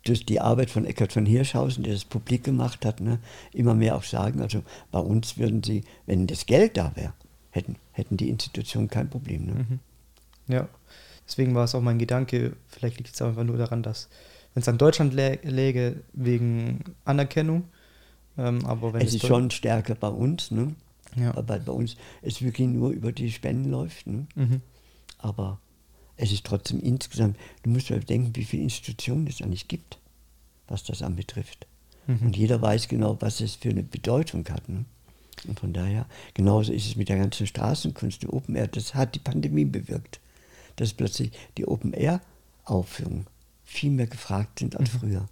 durch die Arbeit von Eckhard von Hirschhausen, der das publik gemacht hat, ne, immer mehr auch sagen, also bei uns würden sie, wenn das Geld da wäre, hätten die Institutionen kein Problem. Ne? Ja, deswegen war es auch mein Gedanke, vielleicht liegt es einfach nur daran, dass, wenn es an Deutschland läge, wegen Anerkennung, aber wenn es ist schon stärker bei uns, ne? Ja. Weil bei uns es wirklich nur über die Spenden läuft. Ne? Aber es ist trotzdem insgesamt, du musst ja denken, wie viele Institutionen es eigentlich gibt, was das anbetrifft. Und jeder weiß genau, was es für eine Bedeutung hat. Ne? Und von daher, genauso ist es mit der ganzen Straßenkunst, die Open Air, das hat die Pandemie bewirkt, dass plötzlich die Open Air Aufführungen viel mehr gefragt sind als früher.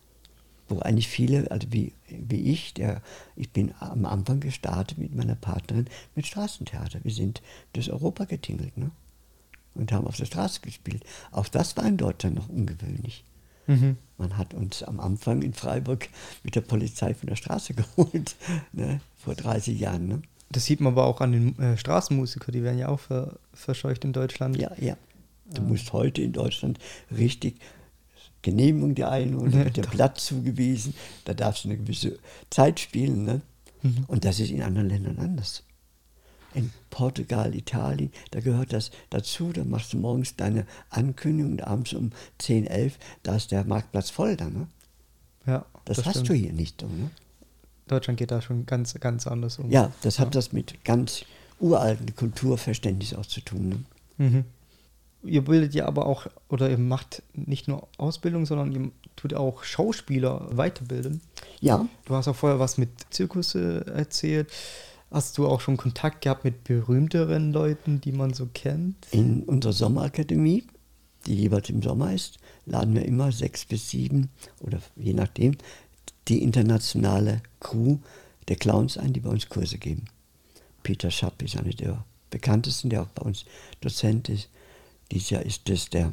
Wo eigentlich viele, also wie ich bin am Anfang gestartet mit meiner Partnerin mit Straßentheater. Wir sind durch Europa getingelt, ne? Und haben auf der Straße gespielt. Auch das war in Deutschland noch ungewöhnlich. Man hat uns am Anfang in Freiburg mit der Polizei von der Straße geholt, ne? Vor 30 Jahren. Ne? Das sieht man aber auch an den Straßenmusikern, die werden ja auch verscheucht in Deutschland. Ja. Du musst heute in Deutschland richtig Genehmigung dir einholen, da wird der Platz zugewiesen, da darfst du eine gewisse Zeit spielen. Ne? Und das ist in anderen Ländern anders. In Portugal, Italien, da gehört das dazu, da machst du morgens deine Ankündigung und abends um 10, 11, da ist der Marktplatz voll dann. Ne? Ja, das hast du hier nicht. Ne? Deutschland geht da schon ganz, ganz anders um. Ja, das hat das mit ganz uralten Kulturverständnis auch zu tun. Ne? Ihr bildet ja aber auch, oder ihr macht nicht nur Ausbildung, sondern ihr tut auch Schauspieler weiterbilden. Ja. Du hast auch vorher was mit Zirkus erzählt. Hast du auch schon Kontakt gehabt mit berühmteren Leuten, die man so kennt? In unserer Sommerakademie, die jeweils im Sommer ist, laden wir immer 6 bis 7 oder je nachdem die internationale Crew der Clowns ein, die bei uns Kurse geben. Peter Schapp ist einer der bekanntesten, der auch bei uns Dozent ist. Dieses Jahr ist es der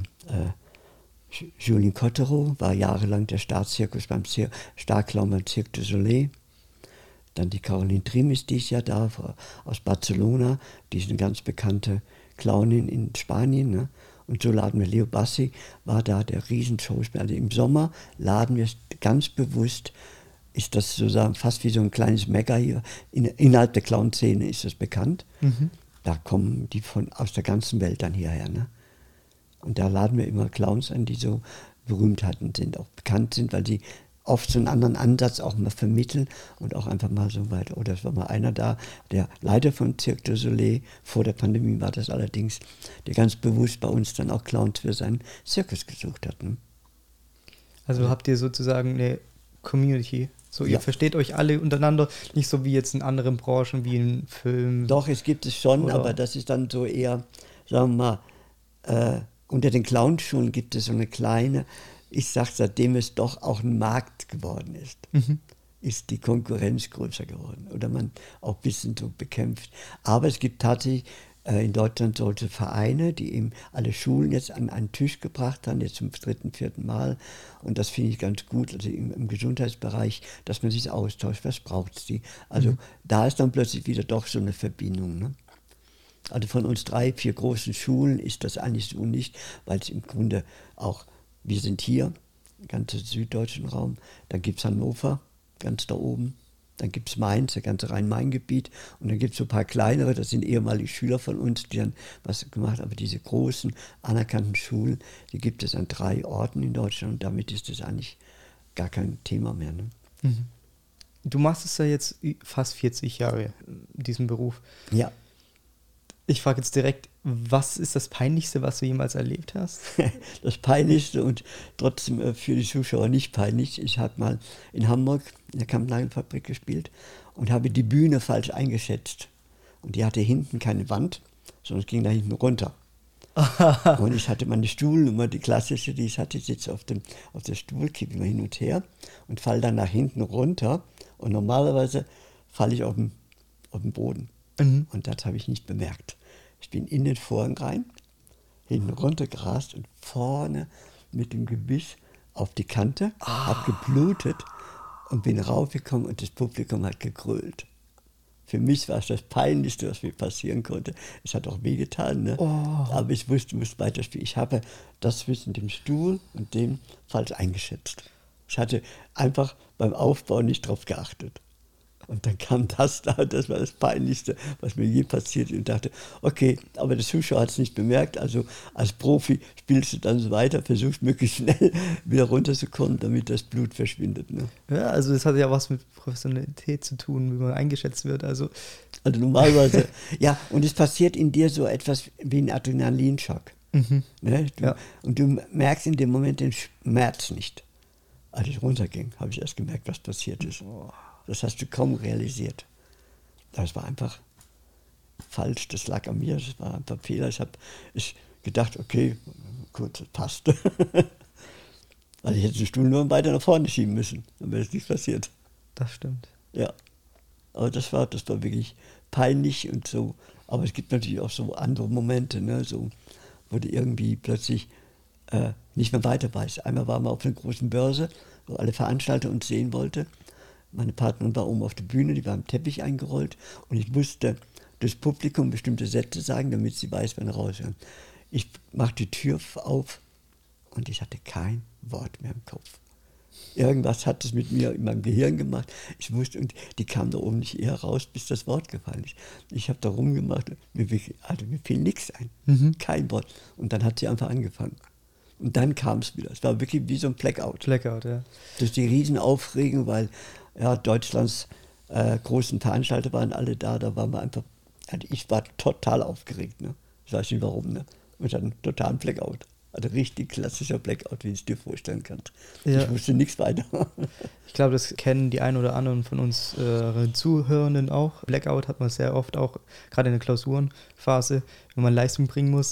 Julien Cottereau, war jahrelang der Staatszirkus beim Starclown beim Cirque du Soleil. Dann die Caroline Trim ist dieses Jahr da, aus Barcelona. Die ist eine ganz bekannte Clownin in Spanien. Ne? Und so laden wir, Leo Bassi war da, der Riesenschauspieler. Also im Sommer laden wir ganz bewusst, ist das sozusagen fast wie so ein kleines Mekka hier. Innerhalb der Clown-Szene ist das bekannt. Da kommen die aus der ganzen Welt dann hierher. Ne? Und da laden wir immer Clowns an, die so Berühmtheiten sind, auch bekannt sind, weil sie oft so einen anderen Ansatz auch mal vermitteln und auch einfach mal so weiter. Oder es war mal einer da, der Leiter von Cirque du Soleil, vor der Pandemie war das allerdings, der ganz bewusst bei uns dann auch Clowns für seinen Zirkus gesucht hat. Ne? Also habt ihr sozusagen eine Community? So, ihr versteht euch alle untereinander, nicht so wie jetzt in anderen Branchen, wie in Filmen. Doch, es gibt es schon, oder? Aber das ist dann so eher, sagen wir mal, unter den Clownschulen gibt es so eine kleine, ich sage, seitdem es doch auch ein Markt geworden ist, ist die Konkurrenz größer geworden. Oder man auch ein bisschen so bekämpft. Aber es gibt tatsächlich in Deutschland solche Vereine, die eben alle Schulen jetzt an einen Tisch gebracht haben, jetzt zum 3., 4. Mal. Und das finde ich ganz gut, also im Gesundheitsbereich, dass man sich austauscht, was braucht es die. Also da ist dann plötzlich wieder doch so eine Verbindung. Ne? Also von uns 3, 4 großen Schulen ist das eigentlich so nicht, weil es im Grunde auch, wir sind hier, im ganzen süddeutschen Raum, dann gibt es Hannover, ganz da oben, dann gibt es Mainz, das ganze Rhein-Main-Gebiet und dann gibt es so ein paar kleinere, das sind ehemalige Schüler von uns, die dann was gemacht haben, aber diese großen, anerkannten Schulen, die gibt es an 3 Orten in Deutschland und damit ist das eigentlich gar kein Thema mehr. Ne? Du machst es ja jetzt fast 40 Jahre, diesen Beruf. Ja. Ich frage jetzt direkt, was ist das Peinlichste, was du jemals erlebt hast? Das Peinlichste und trotzdem für die Zuschauer nicht peinlich. Ich habe mal in Hamburg in der Kampnagelfabrik gespielt und habe die Bühne falsch eingeschätzt. Und die hatte hinten keine Wand, sondern es ging da hinten runter. Und ich hatte meine Stuhlnummer, die klassische, die ich hatte, ich sitze auf der Stuhl, kippe immer hin und her und falle dann nach hinten runter. Und normalerweise falle ich auf den Boden. Und das habe ich nicht bemerkt. Ich bin in den Vorhang rein, hinten runter gerast und vorne mit dem Gebiss auf die Kante, habe geblutet und bin raufgekommen und das Publikum hat gegrölt. Für mich war es das Peinlichste, was mir passieren konnte. Es hat auch wehgetan, ne? Aber ich wusste, ich musste weiterspielen. Ich habe das zwischen dem Stuhl und dem falsch eingeschätzt. Ich hatte einfach beim Aufbau nicht drauf geachtet. Und dann kam das da, das war das Peinlichste, was mir je passiert ist. Und dachte, okay, aber der Zuschauer hat es nicht bemerkt. Also als Profi spielst du dann so weiter, versuchst möglichst schnell wieder runterzukommen, damit das Blut verschwindet. Ne? Ja, also das hat ja was mit Professionalität zu tun, wie man eingeschätzt wird. Also normalerweise, ja, und es passiert in dir so etwas wie ein Adrenalinschock. Ne? Und du merkst in dem Moment den Schmerz nicht. Als ich runterging, habe ich erst gemerkt, was passiert ist. Das hast du kaum realisiert. Das war einfach falsch, das lag an mir, das war einfach Fehler. Ich habe gedacht, okay, gut, das passt. Weil ich hätte den Stuhl nur weiter nach vorne schieben müssen, dann wäre es nicht passiert. Das stimmt. Ja, aber das war wirklich peinlich und so. Aber es gibt natürlich auch so andere Momente, ne, so, wo du irgendwie plötzlich nicht mehr weiter weißt. Einmal waren wir auf einer großen Börse, wo alle Veranstalter uns sehen wollten. Meine Partnerin war oben auf der Bühne, die war im Teppich eingerollt und ich musste das Publikum bestimmte Sätze sagen, damit sie weiß, wann er raushört. Ich machte die Tür auf und ich hatte kein Wort mehr im Kopf. Irgendwas hat es mit mir in meinem Gehirn gemacht. Ich wusste, und die kam da oben nicht eher raus, bis das Wort gefallen ist. Ich habe da rumgemacht, mir fiel nichts ein, kein Wort. Und dann hat sie einfach angefangen. Und dann kam es wieder. Es war wirklich wie so ein Blackout. Blackout, ja. Das ist die Riesenaufregung, weil Deutschlands großen Veranstalter waren alle da. Da waren wir einfach, ich war total aufgeregt. Ne? Ich weiß nicht warum. Ne? Und dann totalen Blackout. Also richtig klassischer Blackout, wie du es dir vorstellen kannst. Ja. Ich wusste nichts weiter. Ich glaube, das kennen die ein oder anderen von uns Zuhörenden auch. Blackout hat man sehr oft auch, gerade in der Klausurenphase, wenn man Leistung bringen muss.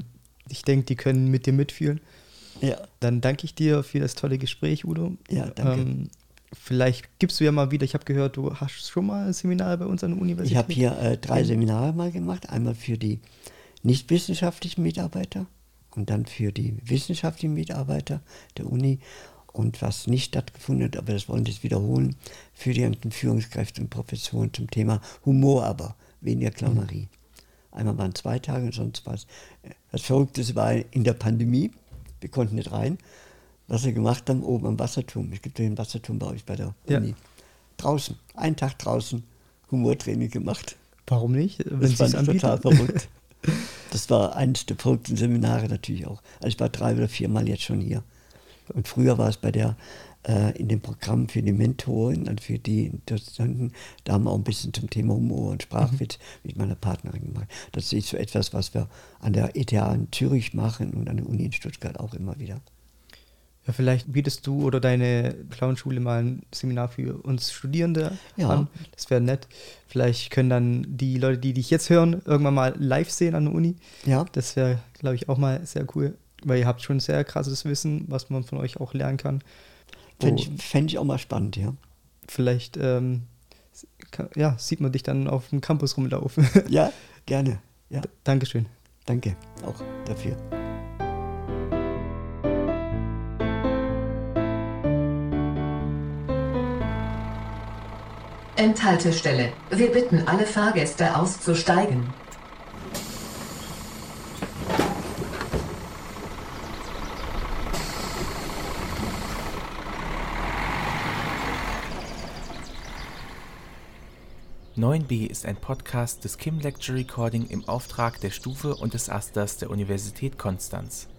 Ich denke, die können mit dir mitfühlen. Ja. Dann danke ich dir für das tolle Gespräch, Udo. Ja, danke. Vielleicht gibst du ja mal wieder, ich habe gehört, du hast schon mal ein Seminar bei uns an der Universität. Ich habe hier 3 Seminare mal gemacht. Einmal für die nicht wissenschaftlichen Mitarbeiter und dann für die wissenschaftlichen Mitarbeiter der Uni. Und was nicht stattgefunden hat, aber das wollen wir jetzt wiederholen, für die ganzen Führungskräfte und Professoren zum Thema Humor, aber weniger Clownerie. Einmal waren 2 Tage und sonst was. Das Verrückte war in der Pandemie, wir konnten nicht rein, was wir gemacht haben oben am Wasserturm. Es gibt ja den Wasserturm bei euch bei der Uni. Draußen, einen Tag draußen, Humortraining gemacht. Warum nicht? Wenn das war total verrückt. Das war eines der verrückten Seminare natürlich auch. Also ich war 3 oder 4 Mal jetzt schon hier. Und früher war es in dem Programm für die Mentoren, also für die Dozenten, da haben wir auch ein bisschen zum Thema Humor und Sprachwitz mit meiner Partnerin gemacht. Das ist so etwas, was wir an der ETH in Zürich machen und an der Uni in Stuttgart auch immer wieder. Ja, vielleicht bietest du oder deine Clownschule mal ein Seminar für uns Studierende an. Das wäre nett. Vielleicht können dann die Leute, die dich jetzt hören, irgendwann mal live sehen an der Uni. Ja. Das wäre, glaube ich, auch mal sehr cool, weil ihr habt schon sehr krasses Wissen, was man von euch auch lernen kann. Fände ich auch mal spannend, ja. Vielleicht sieht man dich dann auf dem Campus rumlaufen. Ja, gerne. Ja. Dankeschön. Danke auch dafür. Endhaltestelle. Wir bitten alle Fahrgäste auszusteigen. (9b) ist ein Podcast des Kim Lecture Recording im Auftrag der Stufe und des Asters der Universität Konstanz.